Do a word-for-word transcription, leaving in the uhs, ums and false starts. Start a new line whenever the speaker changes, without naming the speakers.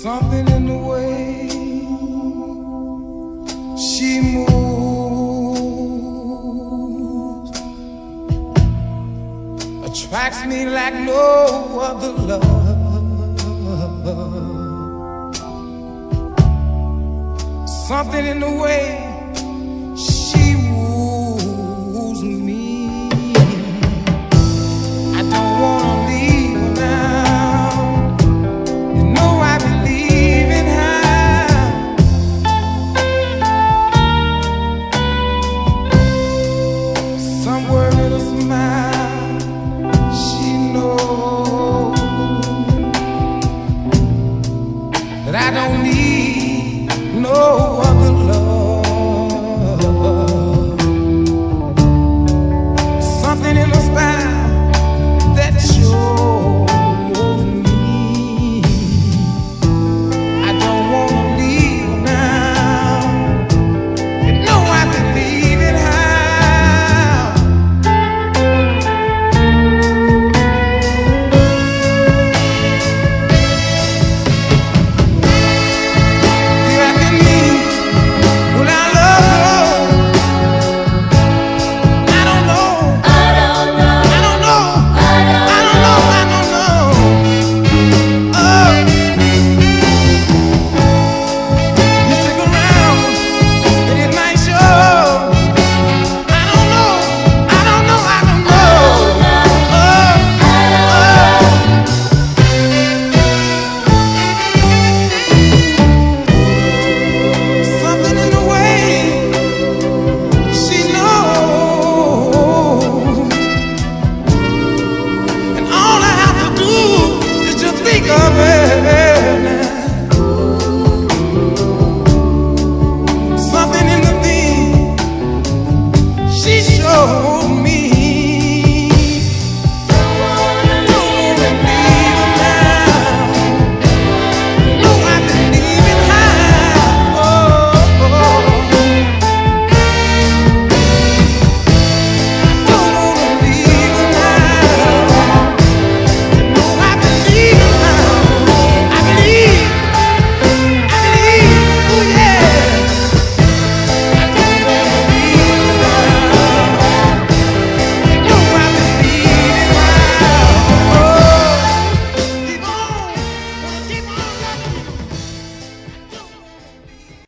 Something in the way she moves attracts me like no other love. Something in the way she woos me. I don't wanna leave her now. You know I believe in her. Somewhere in a smile, she knows that I don't need no other love.